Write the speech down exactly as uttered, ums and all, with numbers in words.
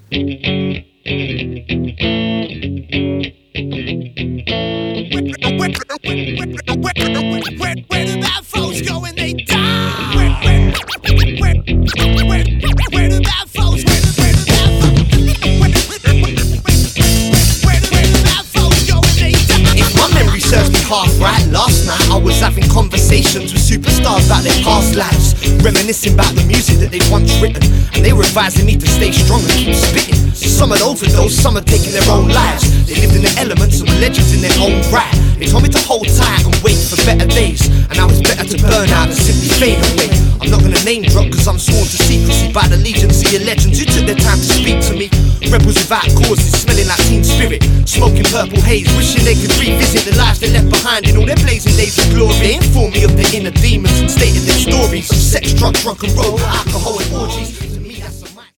Where do bad folks go when they die? Where, where, where, where, where, where do bad folks, where do, where do bad folks, where, where, where do bad folks go when they die? If my memory serves me half right, last night I was having conversations with superstars about their past lives, reminiscing about the music that they'd once written, and they were advising me to stay strong and keep spitting. Some had overdosed, some had taken their own lives. They lived in the elements and were legends in their own right. They told me to hold tight and wait for better days, and now it's better to burn out than simply fade away. I'm not gonna name drop cause I'm sworn to secrecy by the legions of your legends who took their time to speak to me. Rebels without causes, smelling like Teen Spirit, smoking purple haze, wishing they could revisit the lives they left behind in all their blazing days of glory. They informed me of their inner demons and stated their stories of sex, drugs, rock and roll, alcohol and orgies. To me, that's